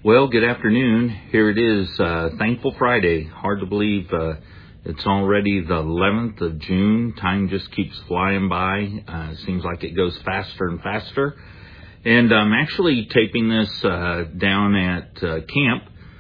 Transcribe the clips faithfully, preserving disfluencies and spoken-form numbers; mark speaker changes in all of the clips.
Speaker 1: Well, good afternoon. Here it is, uh, Thankful Friday. Hard to believe uh, it's already the eleventh of June. Time just keeps flying by. Uh, it seems like it goes faster and faster. And I'm actually taping this uh, down at uh, camp.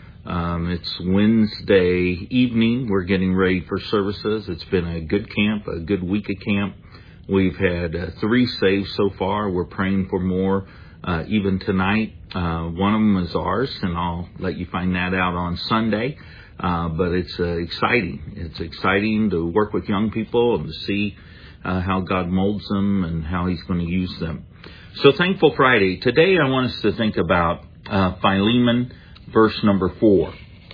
Speaker 1: Um, it's Wednesday evening. We're getting ready for services. It's been a good camp, a good week of camp. We've had uh, three saved so far. We're praying for more. Uh, even tonight, uh, one of them is ours, and I'll let you find that out on Sunday. Uh, but it's uh, exciting. It's exciting to work with young people and to see uh, how God molds them and how He's going to use them. So Thankful Friday. Today I want us to think about uh, Philemon, verse number four.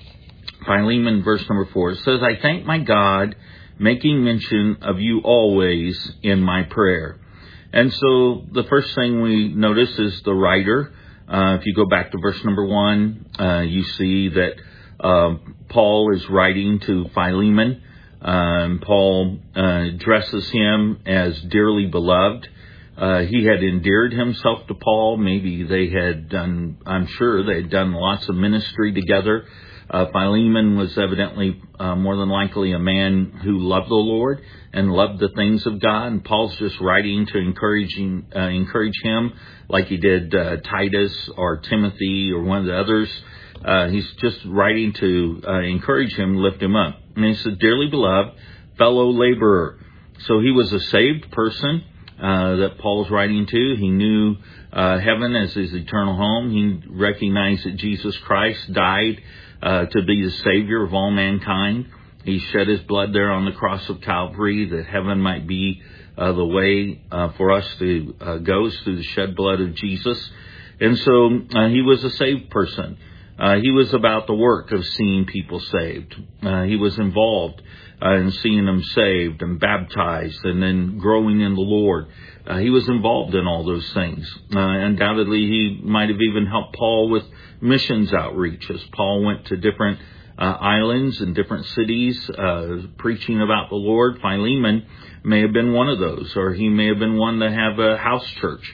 Speaker 1: Philemon, verse number four. It says, I thank my God, making mention of you always in my prayer. And so the first thing we notice is the writer. Uh, if you go back to verse number one, uh, you see that uh, Paul is writing to Philemon. Um, Paul uh, addresses him as dearly beloved. Uh, he had endeared himself to Paul. Maybe they had done, I'm sure they had done lots of ministry together. Uh, Philemon was evidently uh, more than likely a man who loved the Lord and loved the things of God. And Paul's just writing to encouraging, uh, encourage him like he did uh, Titus or Timothy or one of the others. Uh, he's just writing to uh, encourage him, lift him up. And he said, dearly beloved, fellow laborer. So he was a saved person uh, that Paul's writing to. He knew uh, heaven as his eternal home. He recognized that Jesus Christ died Uh, to be the Savior of all mankind. He shed His blood there on the cross of Calvary that heaven might be uh, the way uh, for us to uh, go through the shed blood of Jesus. And so uh, he was a saved person. Uh, he was about the work of seeing people saved. Uh, he was involved uh, in seeing them saved and baptized and then growing in the Lord. Uh, he was involved in all those things. Uh, undoubtedly, he might have even helped Paul with missions outreach as Paul went to different uh, islands and different cities uh, preaching about the Lord. Philemon may have been one of those, or he may have been one to have a house church.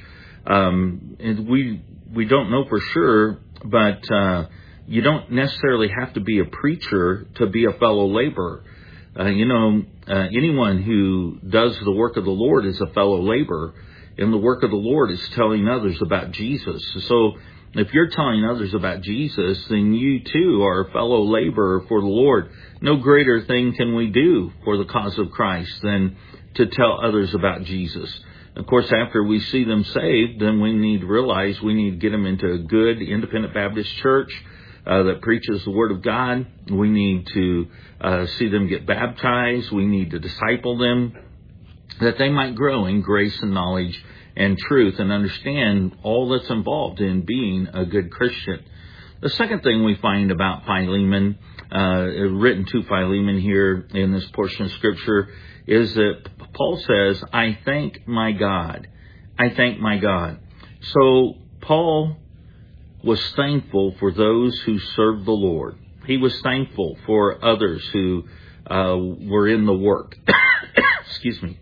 Speaker 1: Um, and we we don't know for sure, but uh, you don't necessarily have to be a preacher to be a fellow laborer. Uh, you know, uh, anyone who does the work of the Lord is a fellow laborer, and the work of the Lord is telling others about Jesus. So if you're telling others about Jesus, then you too are a fellow laborer for the Lord. No greater thing can we do for the cause of Christ than to tell others about Jesus. Of course, after we see them saved, then we need to realize we need to get them into a good independent Baptist church Uh, that preaches the Word of God. We need to uh, see them get baptized. We need to disciple them that they might grow in grace and knowledge and truth and understand all that's involved in being a good Christian. The second thing we find about Philemon, uh, written to Philemon here in this portion of Scripture, is that Paul says, I thank my God. I thank my God. So Paul was thankful for those who served the Lord. He was thankful for others who uh, were in the work. Excuse me.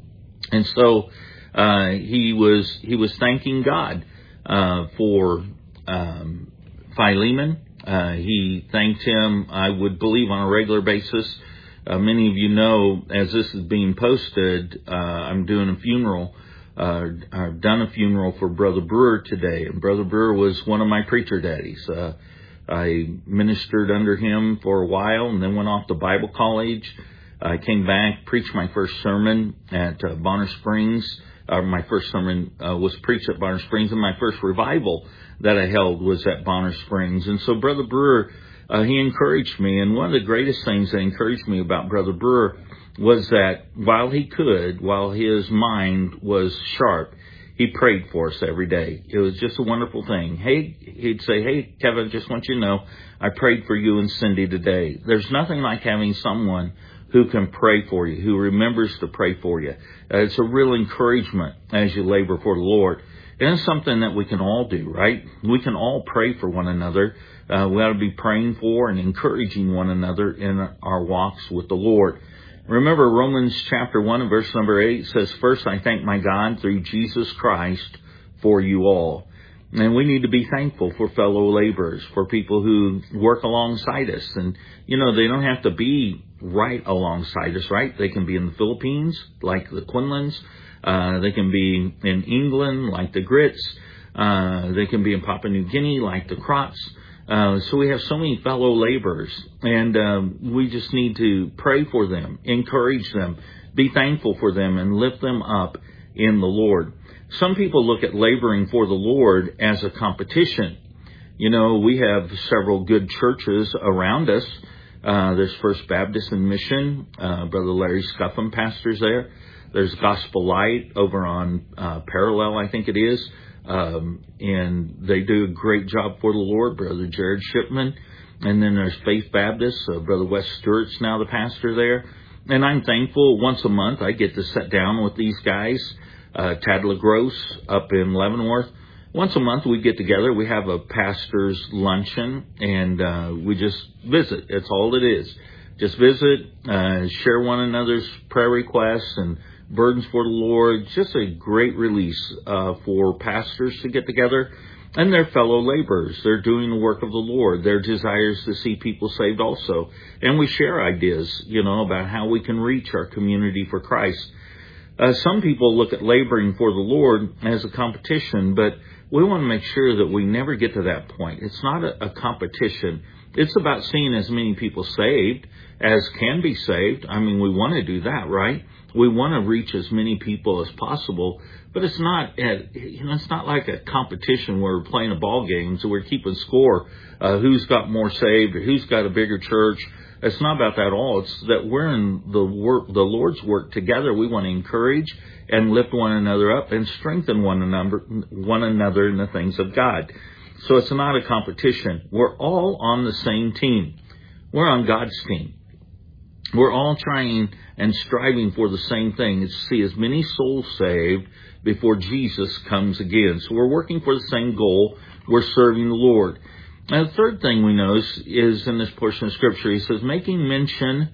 Speaker 1: And so uh, he was he was thanking God uh, for um, Philemon. Uh, he thanked him, I would believe, on a regular basis. Uh, many of you know, as this is being posted, uh, I'm doing a funeral. Uh, I've done a funeral for Brother Brewer today, and Brother Brewer was one of my preacher daddies. Uh, I ministered under him for a while and then went off to Bible college. I came back, preached my first sermon at uh, Bonner Springs. Uh, my first sermon uh, was preached at Bonner Springs, and my first revival that I held was at Bonner Springs. And so Brother Brewer, uh, he encouraged me, and one of the greatest things that encouraged me about Brother Brewer was that while he could, while his mind was sharp, he prayed for us every day. It was just a wonderful thing. Hey, he'd say, hey, Kevin, just want you to know, I prayed for you and Cindy today. There's nothing like having someone who can pray for you, who remembers to pray for you. Uh, it's a real encouragement as you labor for the Lord. And it's something that we can all do, right? We can all pray for one another. Uh, we ought to be praying for and encouraging one another in our walks with the Lord. Remember, Romans chapter one and verse number eight says, First I thank my God through Jesus Christ for you all. And we need to be thankful for fellow laborers, for people who work alongside us. And, you know, they don't have to be right alongside us, right? They can be in the Philippines, like the Quinlans. Uh, they can be in England, like the Grits. Uh, they can be in Papua New Guinea, like the Crots. Uh, so we have so many fellow laborers, and um, we just need to pray for them, encourage them, be thankful for them, and lift them up in the Lord. Some people look at laboring for the Lord as a competition. You know, we have several good churches around us. Uh, there's First Baptist and Mission. Uh, Brother Larry Scuffham pastors there. There's Gospel Light over on uh, Parallel, I think it is. Um, and they do a great job for the Lord, Brother Jared Shipman. And then there's Faith Baptist. Uh, Brother Wes Stewart's now the pastor there. And I'm thankful once a month I get to sit down with these guys. Uh, Tad LaGrosse up in Leavenworth. Once a month we get together. We have a pastor's luncheon, and uh, we just visit. That's all it is. Just visit, uh, share one another's prayer requests and burdens for the Lord. Just a great release uh, for pastors to get together and their fellow laborers. They're doing the work of the Lord. Their desire is to see people saved also. And we share ideas, you know, about how we can reach our community for Christ. Uh, some people look at laboring for the Lord as a competition, but we want to make sure that we never get to that point. It's not a, a competition. It's about seeing as many people saved as can be saved. I mean, we want to do that, right? We want to reach as many people as possible, but it's not, at, you know, it's not like a competition where we're playing a ball game, so we're keeping score. Uh, who's got more saved or who's got a bigger church? It's not about that at all. It's that we're in the work, the Lord's work together. We want to encourage and lift one another up and strengthen one another, one another in the things of God. So it's not a competition. We're all on the same team. We're on God's team. We're all trying and striving for the same thing. It's to see as many souls saved before Jesus comes again. So we're working for the same goal. We're serving the Lord. And the third thing we notice is in this portion of Scripture, he says, making mention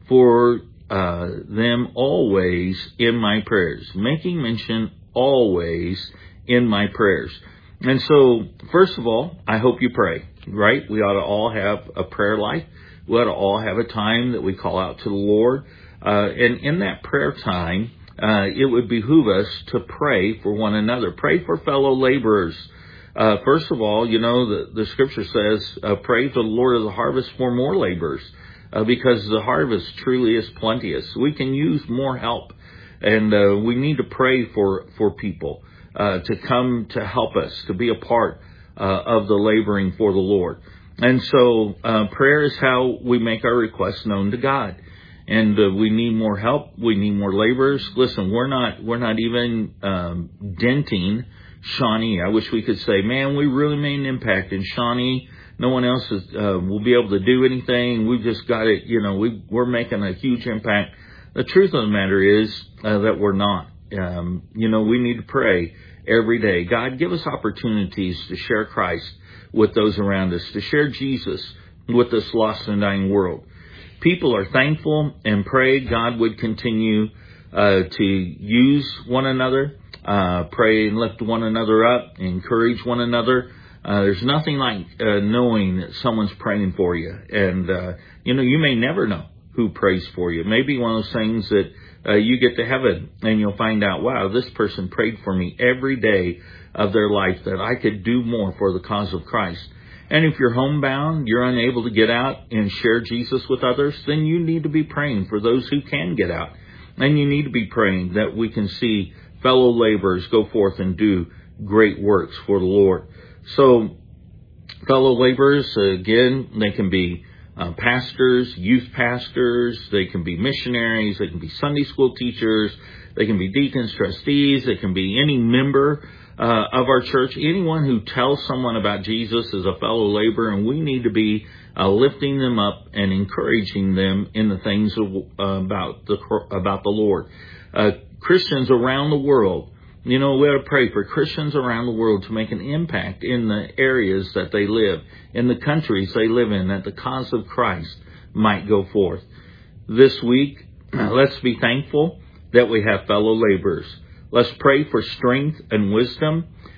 Speaker 1: for uh, them always in my prayers. Making mention always in my prayers. And so, first of all, I hope you pray, right? We ought to all have a prayer life. We ought to all have a time that we call out to the Lord. Uh, and in that prayer time, uh, it would behoove us to pray for one another. Pray for fellow laborers. Uh, first of all, you know, the, the Scripture says, uh, pray to the Lord of the harvest for more laborers, uh, because the harvest truly is plenteous. We can use more help, and uh, we need to pray for, for people uh, to come to help us, to be a part uh, of the laboring for the Lord. And so uh, prayer is how we make our requests known to God. And uh, we need more help. We need more laborers. Listen, we're not we're not even um, denting Shawnee. I wish we could say, man, we really made an impact in Shawnee. No one else is, uh, will be able to do anything. We've just got it, you know, we, we're making a huge impact. The truth of the matter is uh, that we're not. Um, you know, we need to pray every day. God, give us opportunities to share Christ with those around us, to share Jesus with this lost and dying world. People are thankful and pray God would continue uh, to use one another. Uh, pray and lift one another up, encourage one another. Uh, there's nothing like uh, knowing that someone's praying for you. And, uh, you know, you may never know who prays for you. Maybe one of those things that uh, you get to heaven and you'll find out, wow, this person prayed for me every day of their life, that I could do more for the cause of Christ. And if you're homebound, you're unable to get out and share Jesus with others, then you need to be praying for those who can get out. And you need to be praying that we can see fellow laborers go forth and do great works for the Lord. So, fellow laborers, again, they can be uh, pastors, youth pastors, they can be missionaries, they can be Sunday school teachers, they can be deacons, trustees, they can be any member uh, of our church. Anyone who tells someone about Jesus is a fellow laborer, and we need to be uh, lifting them up and encouraging them in the things of, uh, about the about the Lord. Uh, Christians around the world, you know, we ought to pray for Christians around the world to make an impact in the areas that they live, in the countries they live in, that the cause of Christ might go forth. This week, let's be thankful that we have fellow laborers. Let's pray for strength and wisdom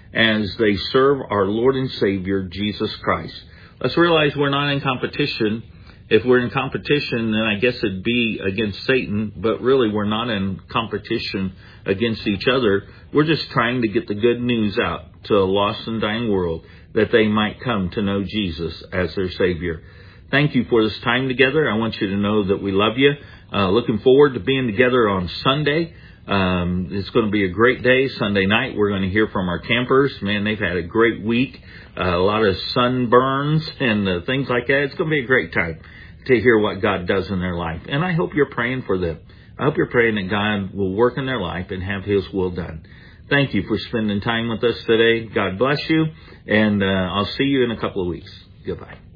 Speaker 1: as they serve our Lord and Savior, Jesus Christ. Let's realize we're not in competition. If we're in competition, then I guess it'd be against Satan, but really we're not in competition against each other. We're just trying to get the good news out to a lost and dying world that they might come to know Jesus as their Savior. Thank you for this time together. I want you to know that we love you. Uh, looking forward to being together on Sunday. Um, it's going to be a great day. Sunday night, we're going to hear from our campers. Man, they've had a great week. Uh, a lot of sunburns and uh, things like that. It's going to be a great time to hear what God does in their life. And I hope you're praying for them. I hope you're praying that God will work in their life and have His will done. Thank you for spending time with us today. God bless you. And uh, I'll see you in a couple of weeks. Goodbye.